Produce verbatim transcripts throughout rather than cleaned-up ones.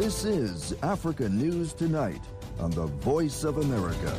This is Africa News Tonight on the Voice of America.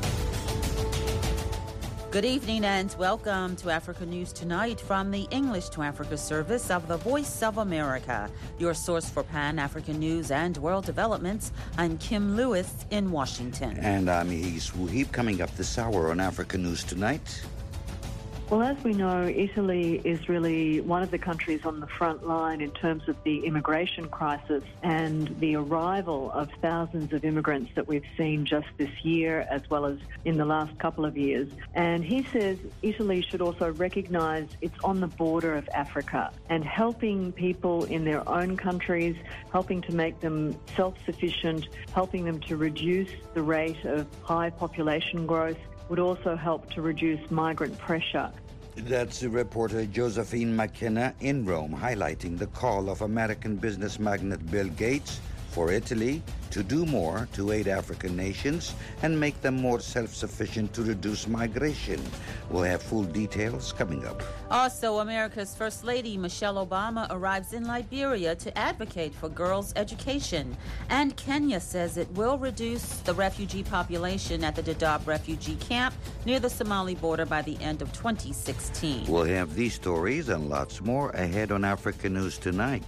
Good evening and welcome to Africa News Tonight from the English to Africa service of the Voice of America, your source for Pan-African news and world developments. I'm Kim Lewis in Washington. And I'm Yves Wuhib. Coming up this hour on Africa News Tonight. Well, as we know, Italy is really one of the countries on the front line in terms of the immigration crisis and the arrival of thousands of immigrants that we've seen just this year as well as in the last couple of years. And he says Italy should also recognise it's on the border of Africa and helping people in their own countries, helping to make them self-sufficient, helping them to reduce the rate of high population growth would also help to reduce migrant pressure. That's reporter Josephine McKenna in Rome, highlighting the call of American business magnate Bill Gates for Italy to do more to aid African nations and make them more self-sufficient to reduce migration. We'll have full details coming up. Also, America's First Lady Michelle Obama arrives in Liberia to advocate for girls' education. And Kenya says it will reduce the refugee population at the Dadaab refugee camp near the Somali border by the end of twenty sixteen. We'll have these stories and lots more ahead on Africa News Tonight.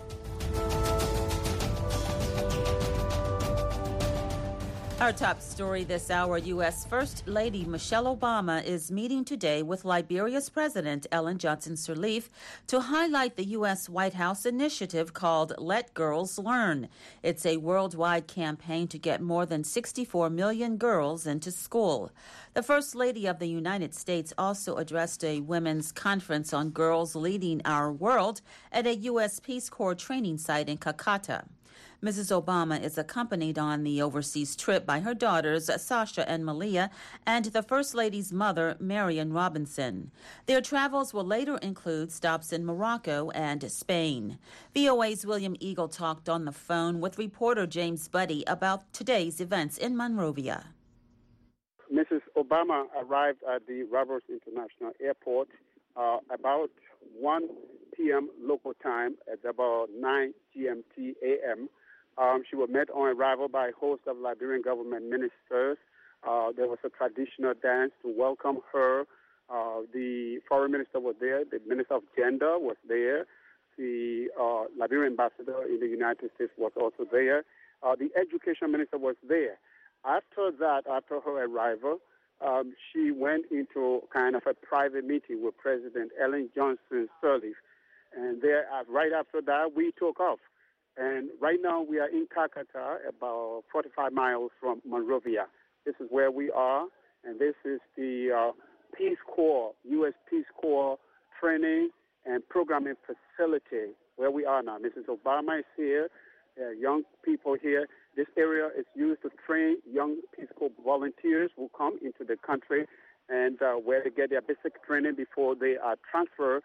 Our top story this hour, U S. First Lady Michelle Obama is meeting today with Liberia's President Ellen Johnson Sirleaf to highlight the U S. White House initiative called Let Girls Learn. It's a worldwide campaign to get more than sixty-four million girls into school. The First Lady of the United States also addressed a women's conference on girls leading our world at a U S. Peace Corps training site in Kakata. Missus Obama is accompanied on the overseas trip by her daughters, Sasha and Malia, and the First Lady's mother, Marion Robinson. Their travels will later include stops in Morocco and Spain. V O A's William Eagle talked on the phone with reporter James Buddy about today's events in Monrovia. Missus Obama arrived at the Roberts International Airport uh, about one p.m. local time at about nine G M T A M Um, she was met on arrival by a host of Liberian government ministers. Uh, there was a traditional dance to welcome her. Uh, the foreign minister was there. The minister of gender was there. The uh, Liberian ambassador in the United States was also there. Uh, the education minister was there. After that, after her arrival, um, she went into kind of a private meeting with President Ellen Johnson Sirleaf. And there, uh, right after that, we took off. And right now we are in Kakata, about forty-five miles from Monrovia. This is where we are, and this is the uh, Peace Corps, U S. Peace Corps training and programming facility where we are now. Missus Obama is here, uh, young people here. This area is used to train young Peace Corps volunteers who come into the country and uh, where they get their basic training before they are transferred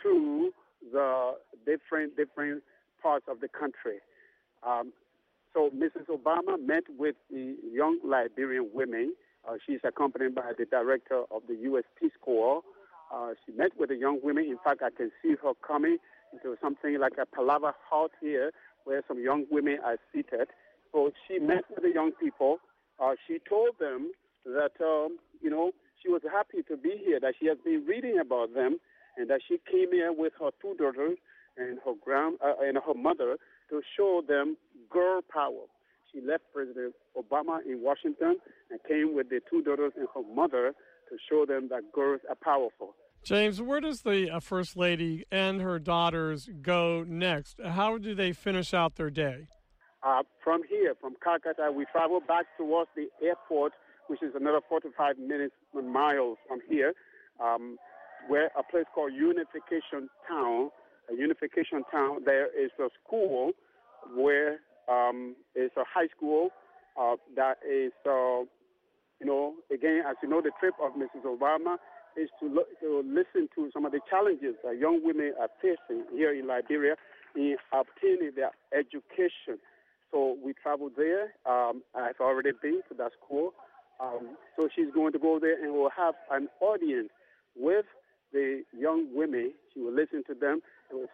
to the different different parts of the country. Um, so Missus Obama met with the young Liberian women. Uh, she's accompanied by the director of the U S. Peace Corps. Uh, she met with the young women. In fact, I can see her coming into something like a palaver hut here where some young women are seated. So she met with the young people. Uh, she told them that, um, you know, she was happy to be here, that she has been reading about them, and that she came here with her two daughters and her grand uh, and her mother to show them girl power. She left President Obama in Washington and came with the two daughters and her mother to show them that girls are powerful. James, where does the uh, First Lady and her daughters go next? How do they finish out their day? Uh, from here, from Calcutta, we travel back towards the airport, which is another forty-five minutes miles from here, um, where a place called Unification Town. A Unification Town, there is a school where um, it's a high school uh, that is, uh, you know, again, as you know, the trip of Missus Obama is to, lo- to listen to some of the challenges that young women are facing here in Liberia in obtaining their education. So we traveled there. Um, I've already been to that school. Um, so she's going to go there and we'll have an audience with the young women. She will listen to them. And some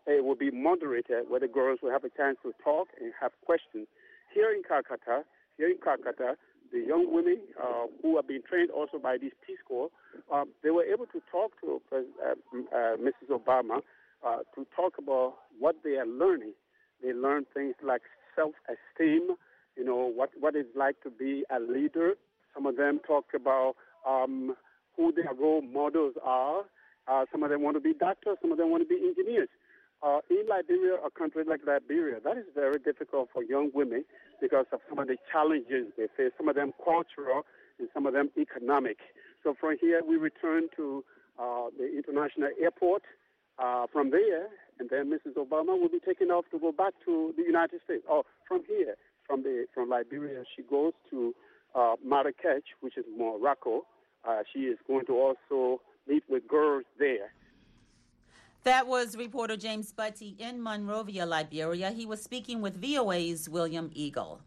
it will be moderated where the girls will have a chance to talk and have questions. Here in Calcutta, here in Calcutta, the young women uh, who have been trained also by this Peace Corps, uh, they were able to talk to uh, uh, Missus Obama uh, to talk about what they are learning. They learn things like self-esteem, you know, what, what it's like to be a leader. Some of them talk about um, who their role models are. Uh, some of them want to be doctors. Some of them want to be engineers. Uh, in Liberia, a country like Liberia, that is very difficult for young women because of some of the challenges they face, some of them cultural and some of them economic. So from here, we return to uh, the international airport. Uh, from there, and then Missus Obama will be taken off to go back to the United States. Oh, from here, from the from Liberia, she goes to uh, Marrakech, which is Morocco. Uh, she is going to also meet with girls there. That was reporter James Butty in Monrovia, Liberia. He was speaking with V O A's William Eagle.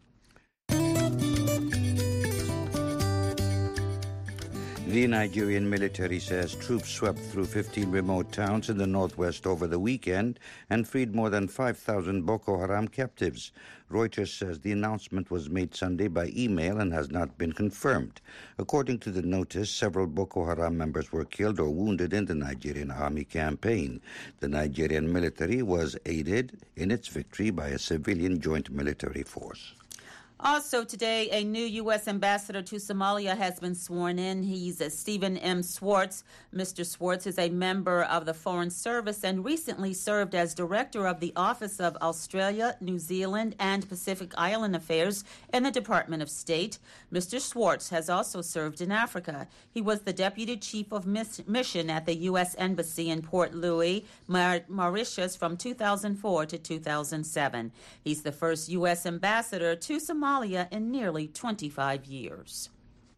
The Nigerian military says troops swept through fifteen remote towns in the northwest over the weekend and freed more than five thousand Boko Haram captives. Reuters says the announcement was made Sunday by email and has not been confirmed. According to the notice, several Boko Haram members were killed or wounded in the Nigerian army campaign. The Nigerian military was aided in its victory by a civilian joint military force. Also today, a new U S ambassador to Somalia has been sworn in. He's Stephen M. Swartz. Mister Swartz is a member of the Foreign Service and recently served as director of the Office of Australia, New Zealand, and Pacific Island Affairs in the Department of State. Mister Swartz has also served in Africa. He was the deputy chief of miss- mission at the U S Embassy in Port Louis, Mar- Mauritius from two thousand four to two thousand seven. He's the first U S ambassador to Somalia in nearly twenty-five years.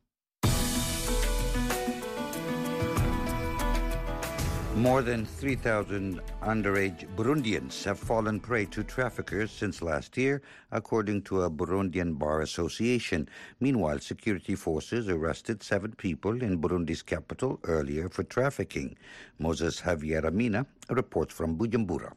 More than three thousand underage Burundians have fallen prey to traffickers since last year, according to a Burundian Bar Association. Meanwhile, security forces arrested seven people in Burundi's capital earlier for trafficking. Moses Javier Amina reports from Bujumbura.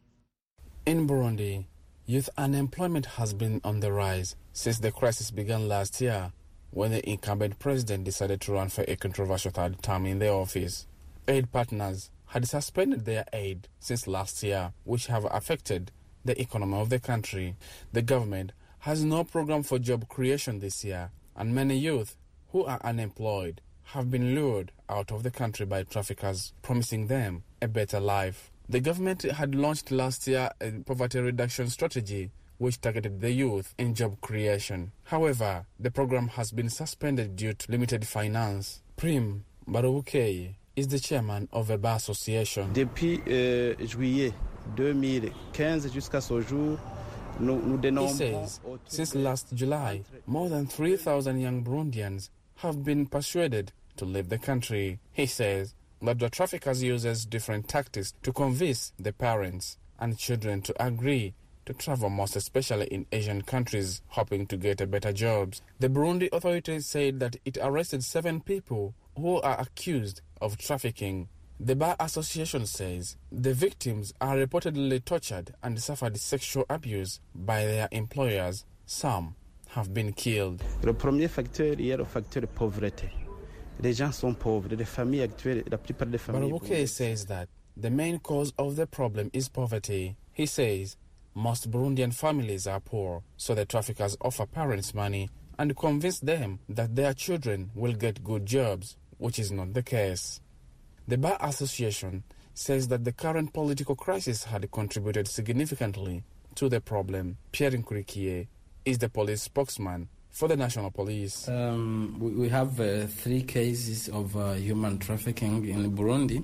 In Burundi, youth unemployment has been on the rise since the crisis began last year, when the incumbent president decided to run for a controversial third term in the office. Aid partners had suspended their aid since last year, which have affected the economy of the country. The government has no program for job creation this year, and many youth who are unemployed have been lured out of the country by traffickers, promising them a better life. The government had launched last year a poverty reduction strategy which targeted the youth in job creation. However, the program has been suspended due to limited finance. Prim Barouke is the chairman of a bar association. Depuis euh, juillet deux mille quinze jusqu'à ce jour, nous, nous He says, since last July, more than three thousand young Burundians have been persuaded to leave the country. He says that the traffickers uses different tactics to convince the parents and children to agree to travel, most especially in Asian countries, hoping to get a better jobs. The Burundi authorities said that it arrested seven people who are accused of trafficking. The Bar Association says the victims are reportedly tortured and suffered sexual abuse by their employers. Some have been killed. Le premier facteur est le facteur de pauvreté. Les gens sont pauvres. Les familles actuelles, la plupart des familles. Barouke says that the main cause of the problem is poverty. He says most Burundian families are poor, so the traffickers offer parents money and convince them that their children will get good jobs, which is not the case. The Bar Association says that the current political crisis had contributed significantly to the problem. Pierre Nkurikiye is the police spokesman for the National Police. Um, we, we have uh, three cases of uh, human trafficking in Burundi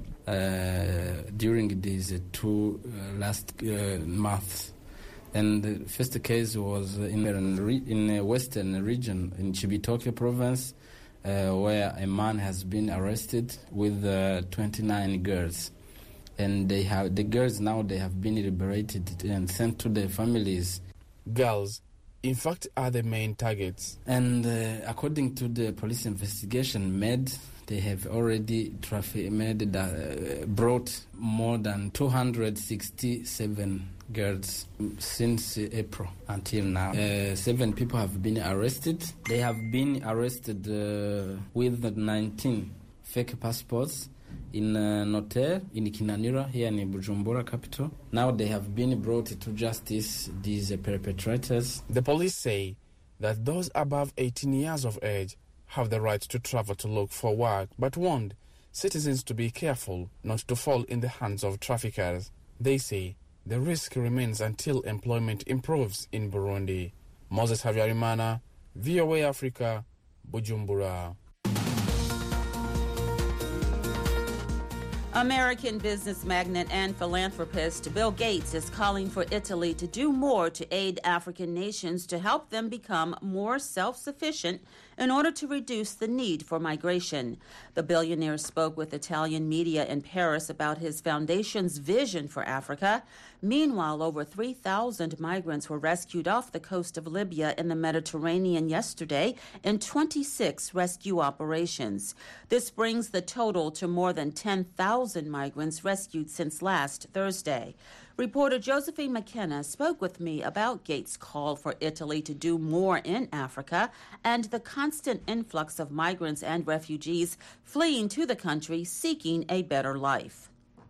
uh, during these uh, two uh, last uh, months. And the first case was in in a western region, in Chibitoke province, uh, where a man has been arrested with uh, twenty-nine girls. And they have the girls now, they have been liberated and sent to their families. Girls, in fact, are the main targets. And uh, according to the police investigation made, they have already traffic made, uh, brought more than two hundred sixty-seven girls since April until now. Uh, seven people have been arrested. They have been arrested uh, with nineteen fake passports in uh, Notaire, in Kinanira, here in Bujumbura capital. Now they have been brought to justice, these uh, perpetrators. The police say that those above eighteen years of age have the right to travel to look for work, but warned citizens to be careful not to fall in the hands of traffickers. They say the risk remains until employment improves in Burundi. Moses Havyarimana, V O A Africa, Bujumbura. American business magnate and philanthropist Bill Gates is calling for Italy to do more to aid African nations to help them become more self-sufficient in order to reduce the need for migration. The billionaire spoke with Italian media in Paris about his foundation's vision for Africa. Meanwhile, over three thousand migrants were rescued off the coast of Libya in the Mediterranean yesterday in twenty-six rescue operations. This brings the total to more than ten thousand migrants rescued since last Thursday. Reporter Josephine McKenna spoke with me about Gates' call for Italy to do more in Africa and the constant influx of migrants and refugees fleeing to the country seeking a better life.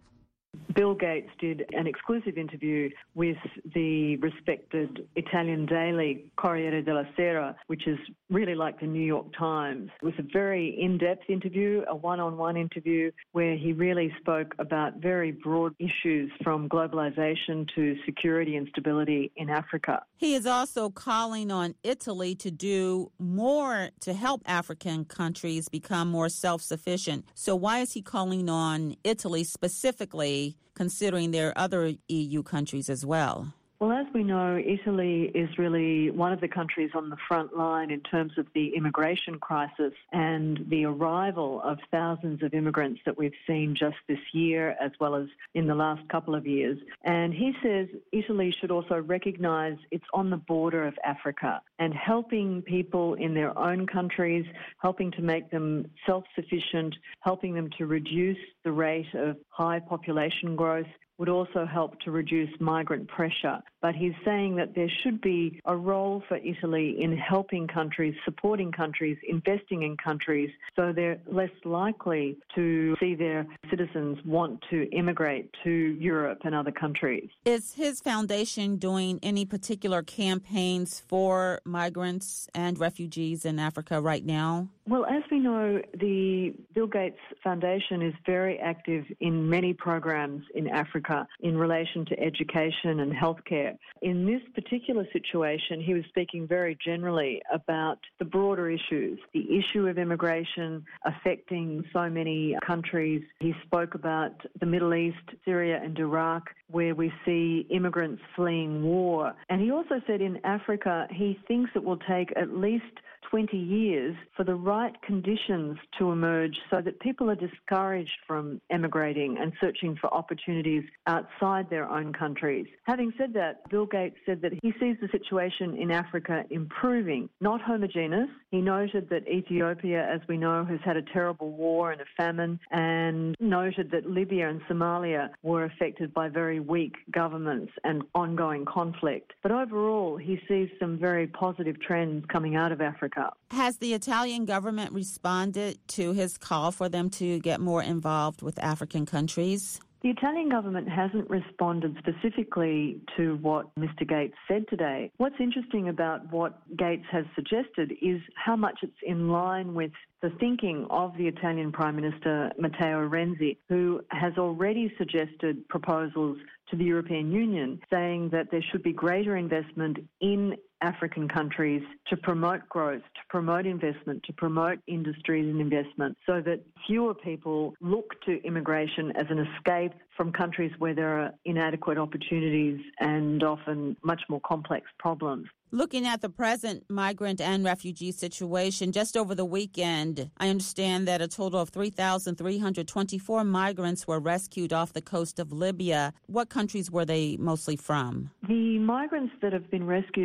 Bill Gates did an exclusive interview with the respected Italian daily Corriere della Sera, which is really like the New York Times. It was a very in-depth interview, a one-on-one interview, where he really spoke about very broad issues from globalization to security and stability in Africa. He is also calling on Italy to do more to help African countries become more self-sufficient. So why is he calling on Italy specifically, considering there are other E U countries as well? Well, as we know, Italy is really one of the countries on the front line in terms of the immigration crisis and the arrival of thousands of immigrants that we've seen just this year as well as in the last couple of years. And he says Italy should also recognise it's on the border of Africa and helping people in their own countries, helping to make them self-sufficient, helping them to reduce the rate of high population growth would also help to reduce migrant pressure. But he's saying that there should be a role for Italy in helping countries, supporting countries, investing in countries, so they're less likely to see their citizens want to immigrate to Europe and other countries. Is his foundation doing any particular campaigns for migrants and refugees in Africa right now? Well, as we know, the Bill Gates Foundation is very active in many programs in Africa in relation to education and healthcare. In this particular situation, he was speaking very generally about the broader issues, the issue of immigration affecting so many countries. He spoke about the Middle East, Syria and Iraq, where we see immigrants fleeing war. And he also said in Africa, he thinks it will take at least twenty years for the right conditions to emerge so that people are discouraged from emigrating and searching for opportunities outside their own countries. Having said that, Bill Gates said that he sees the situation in Africa improving, not homogeneous. He noted that Ethiopia, as we know, has had a terrible war and a famine, and noted that Libya and Somalia were affected by very weak governments and ongoing conflict. But overall, he sees some very positive trends coming out of Africa. Has the Italian government responded to his call for them to get more involved with African countries? The Italian government hasn't responded specifically to what Mister Gates said today. What's interesting about what Gates has suggested is how much it's in line with the thinking of the Italian Prime Minister Matteo Renzi, who has already suggested proposals to the European Union saying that there should be greater investment in African countries to promote growth, to promote investment, to promote industries and investment, so that fewer people look to immigration as an escape from countries where there are inadequate opportunities and often much more complex problems. Looking at the present migrant and refugee situation, just over the weekend, I understand that a total of three thousand three hundred twenty-four migrants were rescued off the coast of Libya. What countries were they mostly from? The migrants that have been rescued in the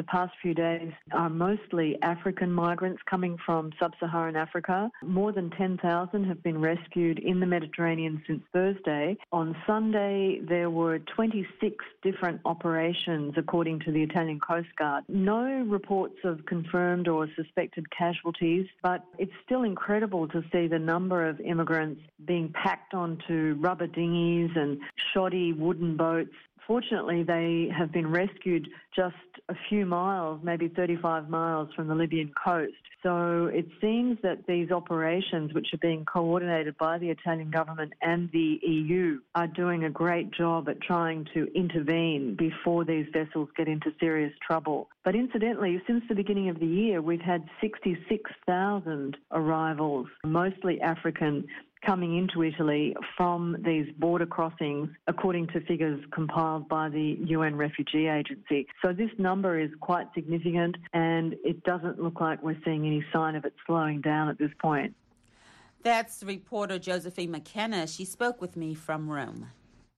past few days are mostly African migrants coming from sub-Saharan Africa. More than ten thousand have been rescued in the Mediterranean since Thursday. On Sunday, there were twenty-six different operations, according to the Italian Coast Guard. No reports of confirmed or suspected casualties, but it's still incredible to see the number of immigrants being packed onto rubber dinghies and shoddy wooden boats. Fortunately, they have been rescued just a few miles, maybe thirty-five miles from the Libyan coast. So it seems that these operations, which are being coordinated by the Italian government and the E U, are doing a great job at trying to intervene before these vessels get into serious trouble. But incidentally, since the beginning of the year, we've had sixty-six thousand arrivals, mostly African, coming into Italy from these border crossings, according to figures compiled by the U N Refugee Agency. So this number is quite significant, and it doesn't look like we're seeing any sign of it slowing down at this point. That's reporter Josephine McKenna. She spoke with me from Rome.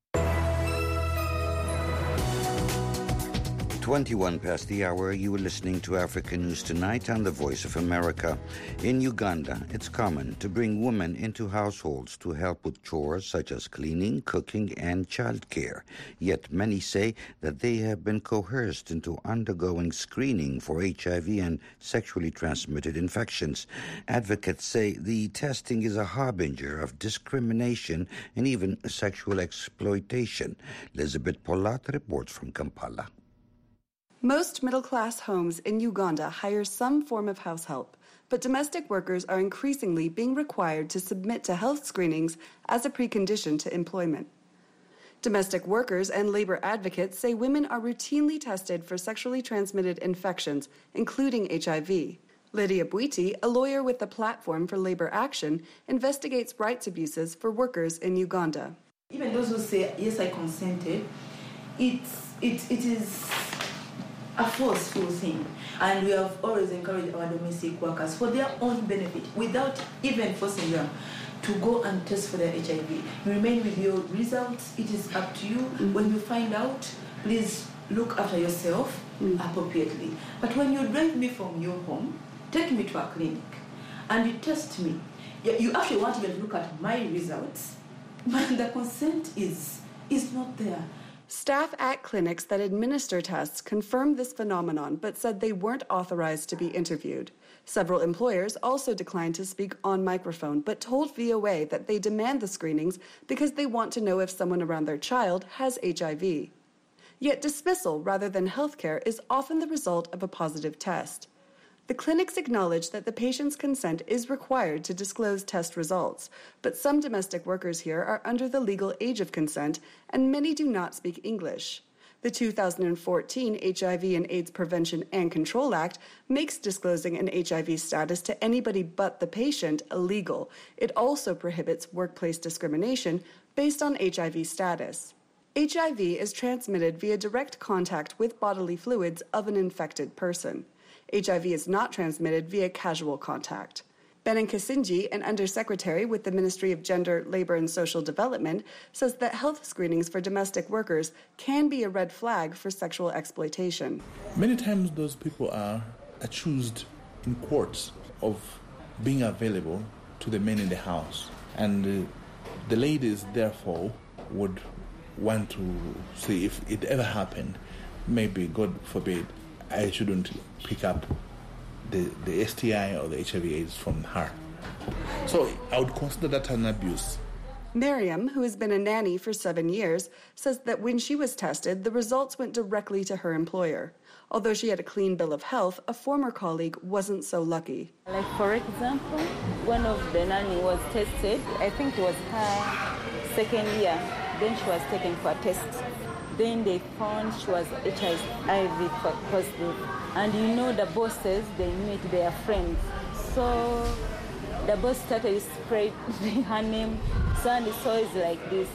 twenty-one past the hour, you are listening to Africa News Tonight on the Voice of America. In Uganda, it's common to bring women into households to help with chores such as cleaning, cooking, and childcare. Yet many say that they have been coerced into undergoing screening for H I V and sexually transmitted infections. Advocates say the testing is a harbinger of discrimination and even sexual exploitation. Elizabeth Polat reports from Kampala. Most middle-class homes in Uganda hire some form of house help, but domestic workers are increasingly being required to submit to health screenings as a precondition to employment. Domestic workers and labor advocates say women are routinely tested for sexually transmitted infections, including H I V. Lydia Bwiti, a lawyer with the Platform for Labor Action, investigates rights abuses for workers in Uganda. Even those who say, yes, I consented, it's, it, it is a forceful thing. And we have always encouraged our domestic workers for their own benefit, without even forcing them to go and test for their H I V. You remain with your results. It is up to you. Mm-hmm. When you find out, please look after yourself mm-hmm. appropriately. But when you drive me from your home, take me to a clinic, and you test me, you actually want me to look at my results, but the consent is, is not there. Staff at clinics that administer tests confirmed this phenomenon, but said they weren't authorized to be interviewed. Several employers also declined to speak on microphone, but told V O A that they demand the screenings because they want to know if someone around their child has H I V. Yet dismissal rather than health care is often the result of a positive test. The clinics acknowledge that the patient's consent is required to disclose test results, but some domestic workers here are under the legal age of consent, and many do not speak English. The two thousand fourteen H I V and AIDS Prevention and Control Act makes disclosing an H I V status to anybody but the patient illegal. It also prohibits workplace discrimination based on H I V status. H I V is transmitted via direct contact with bodily fluids of an infected person. H I V is not transmitted via casual contact. Benin Kisinji, an undersecretary with the Ministry of Gender, Labor and Social Development, says that health screenings for domestic workers can be a red flag for sexual exploitation. Many times those people are accused in courts of being available to the men in the house. And uh, the ladies, therefore, would want to say if it ever happened, maybe, God forbid, I shouldn't pick up the, the S T I or the H I V AIDS from her. So I would consider that an abuse. Miriam, who has been a nanny for seven years, says that when she was tested, the results went directly to her employer. Although she had a clean bill of health, a former colleague wasn't so lucky. Like, for example, one of the nanny was tested, I think it was her second year, then she was taken for a test. Then they found she was H I V positive. And you know the bosses, they meet their friends. So the boss started spreading her name. So and so is like this.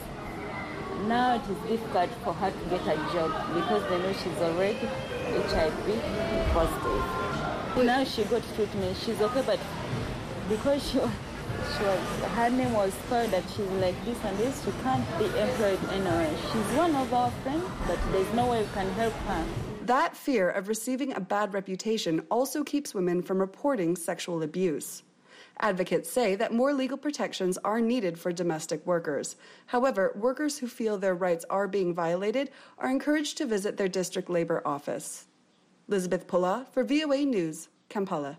Now it is difficult for her to get a job because they know she's already H I V positive. Now she got treatment, she's okay, but because she, She was, her name was spoiled that she's like this and this. She can't be employed anywhere. She's one of our friends, but there's no way we can help her. That fear of receiving a bad reputation also keeps women from reporting sexual abuse. Advocates say that more legal protections are needed for domestic workers. However, workers who feel their rights are being violated are encouraged to visit their district labor office. Elizabeth Pula for V O A News, Kampala.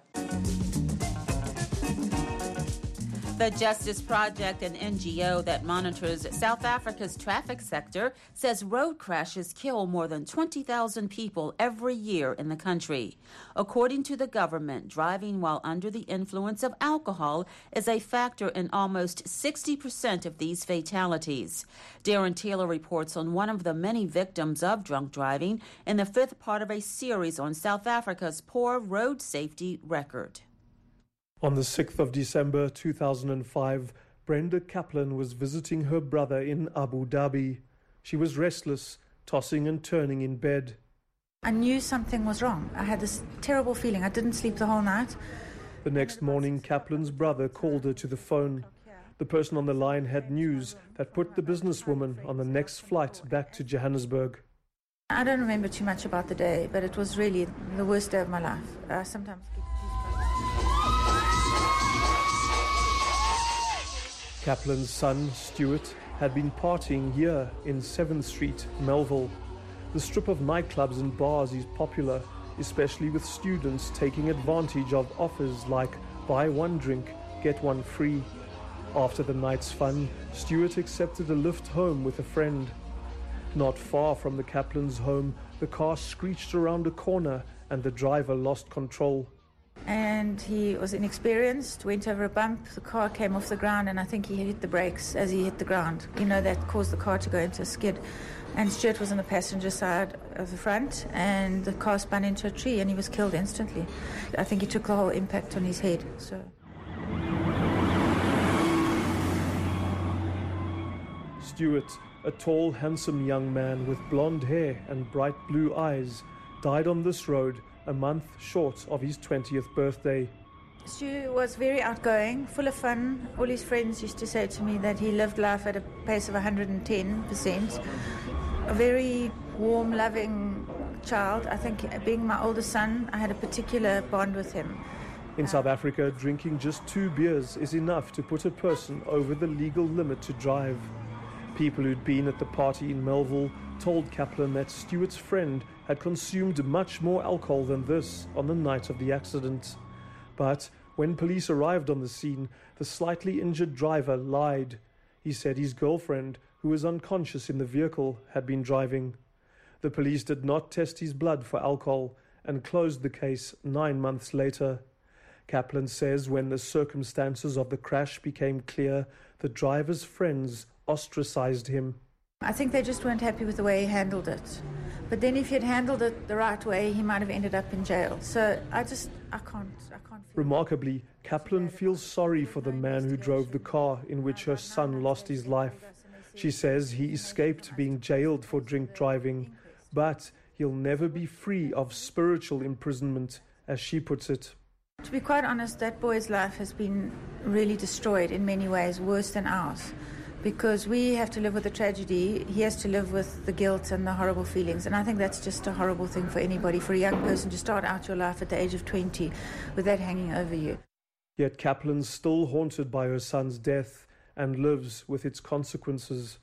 The Justice Project, an N G O that monitors South Africa's traffic sector, says road crashes kill more than twenty thousand people every year in the country. According to the government, driving while under the influence of alcohol is a factor in almost sixty percent of these fatalities. Darren Taylor reports on one of the many victims of drunk driving in the fifth part of a series on South Africa's poor road safety record. On the sixth of December two thousand five, Brenda Kaplan was visiting her brother in Abu Dhabi. She was restless, tossing and turning in bed. I knew something was wrong. I had this terrible feeling. I didn't sleep the whole night. The next morning, Kaplan's brother called her to the phone. The person on the line had news that put the businesswoman on the next flight back to Johannesburg. I don't remember too much about the day, but it was really the worst day of my life. I sometimes get Kaplan's son, Stuart, had been partying here in seventh Street, Melville. The strip of nightclubs and bars is popular, especially with students taking advantage of offers like buy one drink, get one free. After the night's fun, Stuart accepted a lift home with a friend. Not far from the Kaplan's home, the car screeched around a corner and the driver lost control. And he was inexperienced, went over a bump, the car came off the ground, and I think he hit the brakes as he hit the ground. You know, that caused the car to go into a skid. And Stuart was on the passenger side of the front, and the car spun into a tree, and he was killed instantly. I think he took the whole impact on his head. So. Stuart, a tall, handsome young man with blonde hair and bright blue eyes, died on this road a month short of his twentieth birthday. Stu was very outgoing, full of fun. All his friends used to say to me that he lived life at a pace of one hundred ten percent. A very warm, loving child. I think being my older son, I had a particular bond with him. In South Africa, drinking just two beers is enough to put a person over the legal limit to drive. People who'd been at the party in Melville told Kaplan that Stuart's friend had consumed much more alcohol than this on the night of the accident. But when police arrived on the scene, the slightly injured driver lied. He said his girlfriend, who was unconscious in the vehicle, had been driving. The police did not test his blood for alcohol and closed the case nine months later. Kaplan says when the circumstances of the crash became clear, the driver's friends ostracized him. I think they just weren't happy with the way he handled it. But then if he had handled it the right way, he might have ended up in jail. So I just, I can't, I can't feel Remarkably, Kaplan feels sorry for the man who drove the car in which her son lost his life. She says he escaped being jailed for drink driving, but he'll never be free of spiritual imprisonment, as she puts it. To be quite honest, that boy's life has been really destroyed in many ways, worse than ours. Because we have to live with the tragedy, he has to live with the guilt and the horrible feelings. And I think that's just a horrible thing for anybody, for a young person to start out your life at the age of twenty with that hanging over you. Yet Kaplan's still haunted by her son's death and lives with its consequences.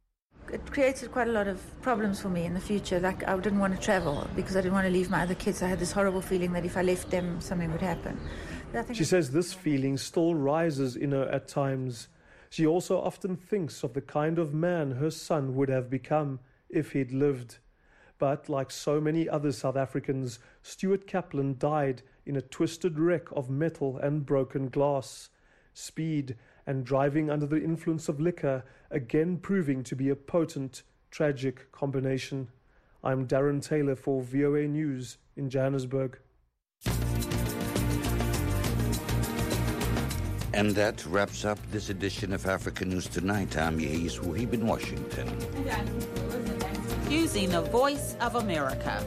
It created quite a lot of problems for me in the future. Like, I didn't want to travel because I didn't want to leave my other kids. I had this horrible feeling that if I left them, something would happen. I think she says this feeling still rises in her at times. She also often thinks of the kind of man her son would have become if he'd lived. But like so many other South Africans, Stuart Kaplan died in a twisted wreck of metal and broken glass. Speed and driving under the influence of liquor again proving to be a potent, tragic combination. I'm Darren Taylor for V O A News in Johannesburg. And that wraps up this edition of Africa News Tonight. I'm Yehis Wuhib in Washington. Using the Voice of America.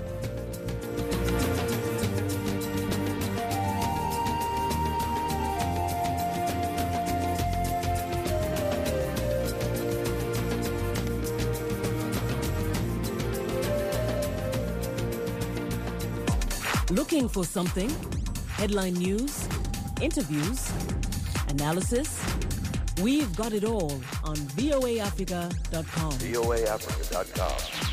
Looking for something? Headline news, interviews, analysis? We've got it all on V O A Africa dot com. V O A Africa dot com.